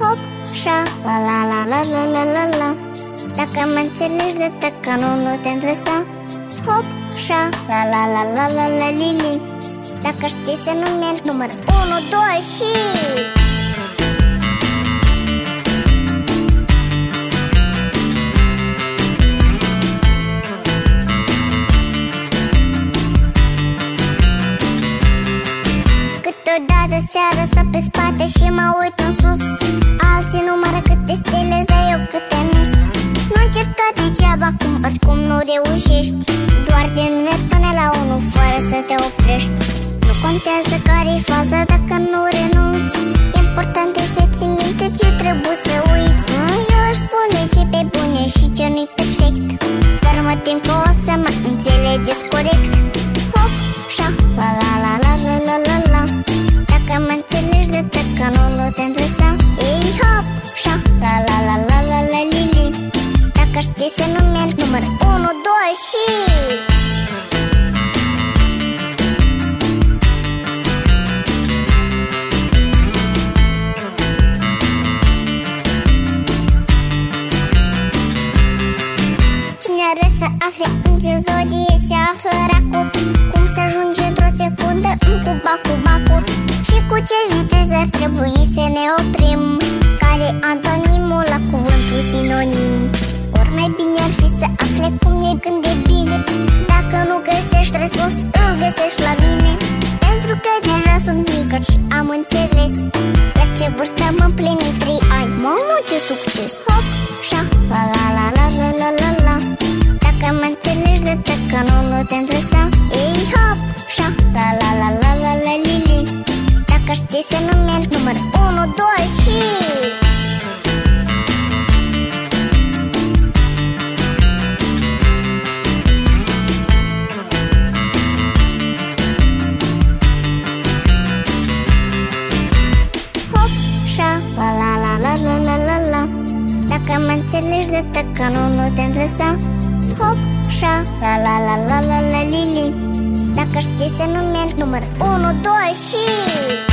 hop, șa, la la la la la la la la. Dacă mă înțelegi de tăcă, nu te îndrăsta. Hop, șa, la la la la la la li. Dacă știi să nu mergi, număr 1, 2 și... Câteodată seara stau pe spate și mă uit în sus. Alții numără câte stele, dar eu câte nu. Nu încerca degeaba, oricum nu reușești. Doar din merg până la 1 fără să te oprești. Nu contează care-i faza dacă nu renunți. Important e să ții minte ce trebuie să uiți. Eu aș spune ce pe bune și ce nu-i perfect, dar mă tem că o să mă înțelegeți corect. Hop, șa, la la la la la la la la. Dacă mă înțelegi de tăcă, nu te îndrăsta. Ei, hop, șa, la la la la la la li. Dacă știi să nu mergi, număr 1, 2 și... Cine are să afle în ce zodie se află racul, cum să ajunge într-o secundă în cu-bacu. Și cu ce viteză ar trebui să ne oprim, care antonimul la cuvântul sinonim. Ori mai bine ar fi să afle cum e când e bine. Dacă nu găsești răspuns, îl găsești la mine. Pentru că deja sunt mică și am înțeles la ce vârstă am împlinit 3 ani. Mamă, ce succes! Hop, șa, la la la la la la la la. Dacă mă înțelegi de tăcă, nu te îndrăsta. Ei, hop, șa, la la la la la la li. Dacă știi să nu mergi, număr 1, 2 și... Hop, șa, la la la la la la la la. Dacă mă înțelegi de tăcă, nu te îndrăsta. Hop, șa, la la la la la la li. Dacă știi să nu mergi, număr 1, 2 și...